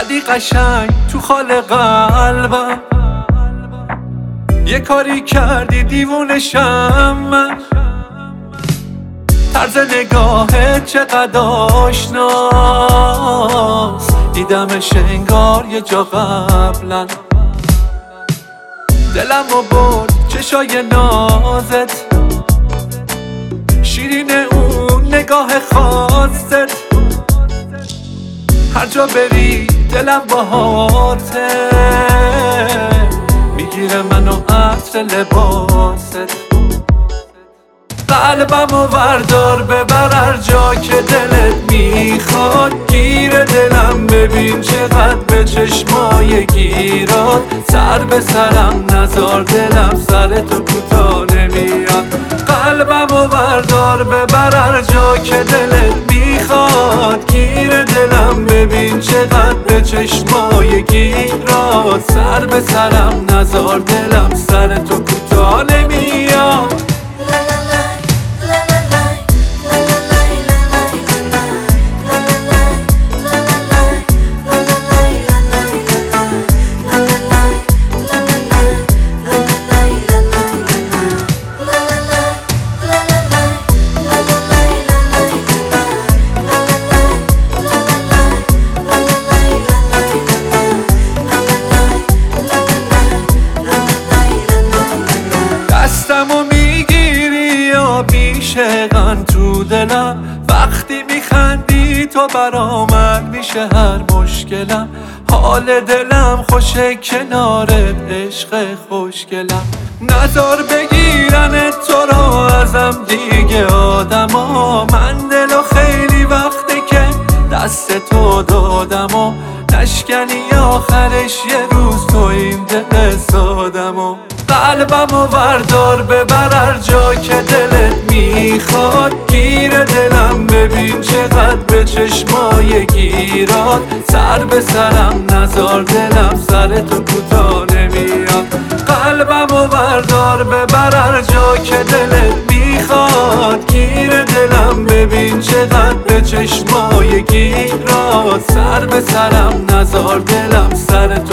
زدی قشنگ تو خال قلبم، یه کاری کردی دیوونشم من. طرز نگاهت چقدر آشناست، دیدمش انگار یه جا قبلا. دلمو برد چشای نازت، شیرین اون نگاه خاصت. هر جا بری دلم باهاته، میگیره منو عطر لباست. قلبمو بردار ببر هر جا که دلت میخواد. گیر دلم ببین چقدر به چشمای گیرات. سر به سرم نزار دلم سر تو کوتاه نمیاد. قلبمو بردار ببر هر جا که دلت میخواد. گیر دلم ببین چقدر به چشمای گیرات. سر به سرم نزار دلم سر تو کوتاه نمیاد. دستمو میگیری یا بیشقن تو دلم. وقتی میخندی تو برام میشه هر مشکلم. حال دلم خوشه کنارت عشق خوشگلم. نزار بگیرن تو رو ازم دیگه آدما. من دلو خیلی وقته که دست تو دادم و نشکنی آخرش یه روز تو این دل سادمو. قلبمو بردار ببر هر جا که دلت میخواد. گیر دلم ببین چقدر به چشمای گیرات. سر به سرم نزار دلم سر تو کوتاه نمیاد. قلبمو بردار ببر هر جا که دلت میخواد. گیر دلم ببین چقدر به چشمای گیرات. سر به سرم نزار دلم سر تو